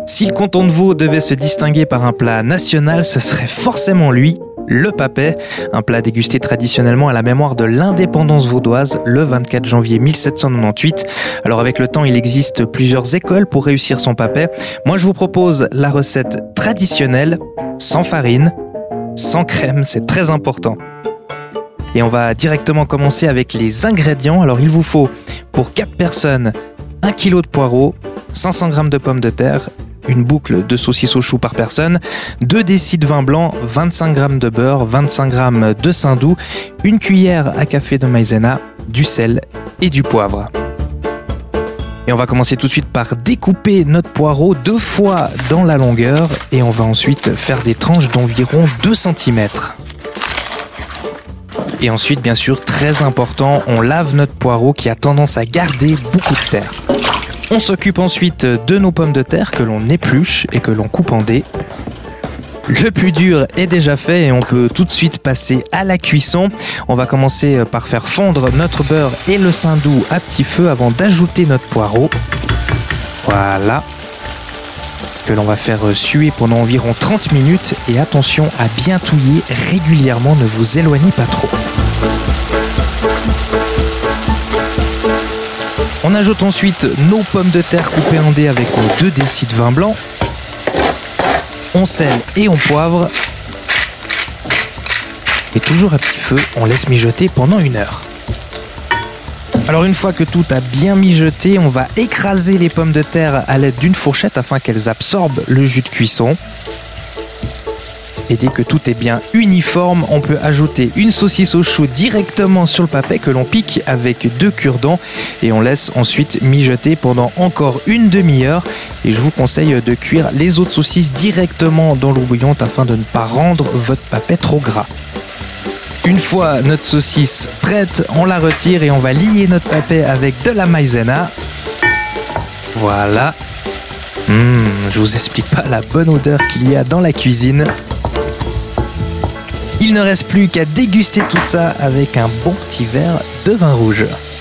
Si le canton de Vaud devait se distinguer par un plat national, ce serait forcément lui, le papet, un plat dégusté traditionnellement à la mémoire de l'indépendance vaudoise le 24 janvier 1798. Alors avec le temps, il existe plusieurs écoles pour réussir son papet. Moi, je vous propose la recette traditionnelle, sans farine, sans crème, c'est très important. Et on va directement commencer avec les ingrédients. Alors il vous faut pour 4 personnes 1 kg de poireaux, 500 g de pommes de terre, une boucle de saucisse au chou par personne, 2 décis de vin blanc, 25 g de beurre, 25 g de saindoux, une cuillère à café de maïzena, du sel et du poivre. Et on va commencer tout de suite par découper notre poireau 2 fois dans la longueur et on va ensuite faire des tranches d'environ 2 cm. Et ensuite, bien sûr, très important, on lave notre poireau qui a tendance à garder beaucoup de terre. On s'occupe ensuite de nos pommes de terre que l'on épluche et que l'on coupe en dés. Le plus dur est déjà fait et on peut tout de suite passer à la cuisson. On va commencer par faire fondre notre beurre et le saindoux à petit feu avant d'ajouter notre poireau. Voilà. Que l'on va faire suer pendant environ 30 minutes et attention à bien touiller régulièrement, ne vous éloignez pas trop. On ajoute ensuite nos pommes de terre coupées en dés avec nos 2 décis de vin blanc. On sèle et on poivre. Et toujours à petit feu, on laisse mijoter pendant 1 heure. Alors une fois que tout a bien mijoté, on va écraser les pommes de terre à l'aide d'une fourchette afin qu'elles absorbent le jus de cuisson. Et dès que tout est bien uniforme, on peut ajouter une saucisse au chou directement sur le papet que l'on pique avec 2 cure-dents et on laisse ensuite mijoter pendant encore une demi-heure. Et je vous conseille de cuire les autres saucisses directement dans l'eau bouillante afin de ne pas rendre votre papet trop gras. Une fois notre saucisse prête, on la retire et on va lier notre papet avec de la maïzena. Voilà. Je vous explique pas la bonne odeur qu'il y a dans la cuisine. Il ne reste plus qu'à déguster tout ça avec un bon petit verre de vin rouge.